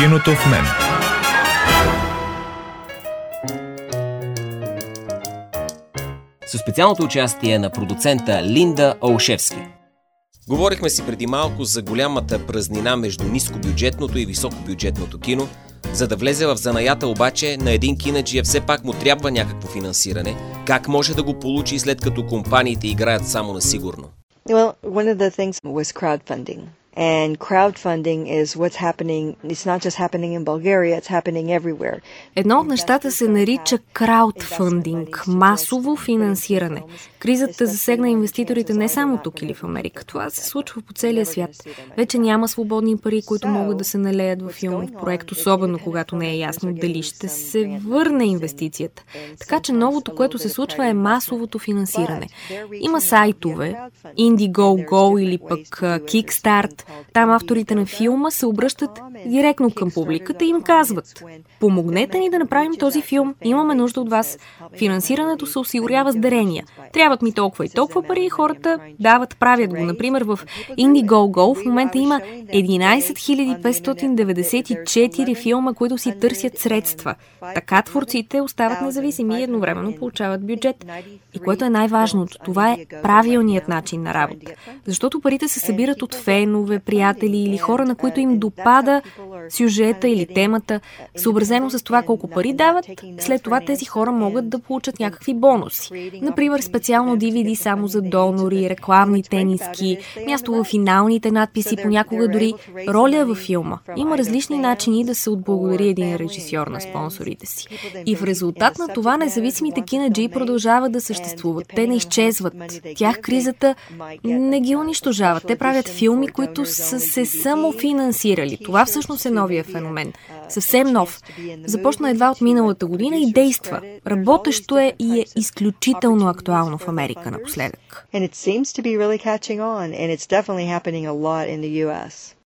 Киното в мен. Със специалното участие на продуцента Линда Олшевски. Говорихме си преди малко за голямата празнина между нискобюджетното и високобюджетното кино. За да влезе в занаята обаче, на един кинаджия все пак му трябва някакво финансиране. Как може да го получи, след като компаниите играят само на сигурно? Well, one of the things was crowdfunding. And crowdfunding is what's happening. It's not just happening in Bulgaria, it's happening everywhere. Едно от нещата се нарича краудфандинг, масово финансиране. Кризата засегна инвеститорите не само тук или в Америка. Това се случва по целия свят. Вече няма свободни пари, които могат да се налеят в филмов проект, особено когато не е ясно дали ще се върне инвестицията. Така че новото, което се случва, е масовото финансиране. Има сайтове, Indiegogo или пък Kickstart. Там авторите на филма се обръщат директно към публиката и им казват: помогнете ни да направим този филм, имаме нужда от вас. Финансирането се осигурява с дарения. Трябват ми толкова и толкова пари и хората дават, правят го. Например, в Indiegogo в момента има 11 594 филма, които си търсят средства. Така творците остават независими и едновременно получават бюджет. И което е най-важното, това е правилният начин на работа. Защото парите се събират от фенове, приятели или хора, на които им допада сюжета или темата, съобразено с това колко пари дават. След това тези хора могат да получат някакви бонуси. Например, специално DVD само за донори, рекламни тениски, място в финалните надписи, понякога дори роля във филма. Има различни начини да се отблагодари един режисьор на спонсорите си. И в резултат на това независимите кинаджии продължават да съществуват. Те не изчезват. Тях кризата не ги унищожава. Те правят филми, които са се самофинансирали. Това всъщност е новия феномен. Съвсем нов. Започна едва от миналата година и действа. Работещо е и е изключително актуално в Америка напоследък. And it seems to be really catching on, and it's definitely happening a lot in the US.